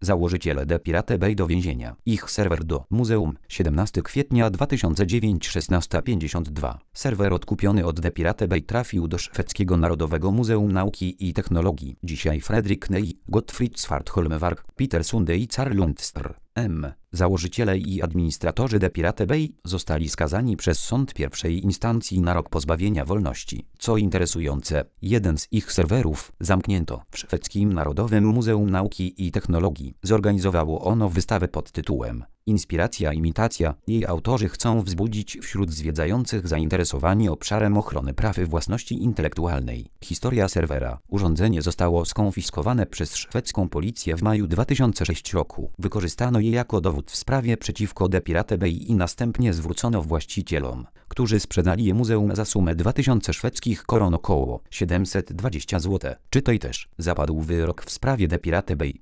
Założyciele The Pirate Bay do więzienia. Ich serwer do muzeum. 17 kwietnia 2009 16:52. Serwer odkupiony od The Pirate Bay trafił do szwedzkiego Narodowego Muzeum Nauki i Technologii. Dzisiaj Fredrik Ney, Gottfried Svartholmvark, Peter Sunde i Carl Lundstr. Założyciele i administratorzy The Pirate Bay zostali skazani przez sąd pierwszej instancji na rok pozbawienia wolności. Co interesujące, jeden z ich serwerów zamknięto w szwedzkim Narodowym Muzeum Nauki i Technologii. Zorganizowało ono wystawę pod tytułem Inspiracja, imitacja. Jej autorzy chcą wzbudzić wśród zwiedzających zainteresowanie obszarem ochrony praw własności intelektualnej. Historia serwera. Urządzenie zostało skonfiskowane przez szwedzką policję w maju 2006 roku. Wykorzystano je jako dowód w sprawie przeciwko The Pirate Bay i następnie zwrócono właścicielom, którzy sprzedali je muzeum za sumę 2000 szwedzkich koron, około 720 zł. Czytaj też. Zapadł wyrok w sprawie The Pirate Bay.